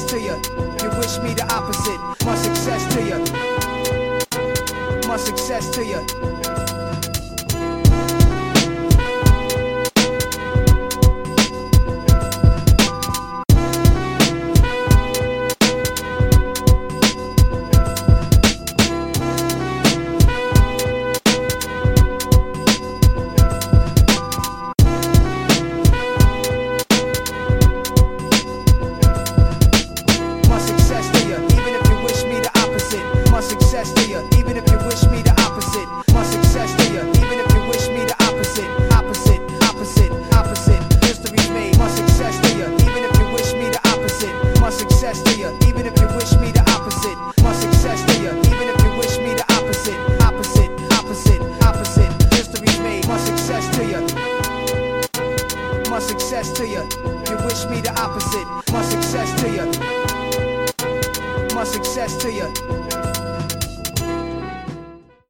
success to you. You wish me the opposite. Much success to you. Much success to you. Even if you wish me the opposite, much success to you. Even if you wish me the opposite, opposite, opposite, opposite. History's made. Much success to you. Even if you wish me the opposite, much success to you. Even if you wish me the opposite, much success to you. Even if you wish me the opposite, opposite, opposite, opposite. History's made. Much success to you. Much success to you. You wish me the opposite. Much success to you. Much success to you.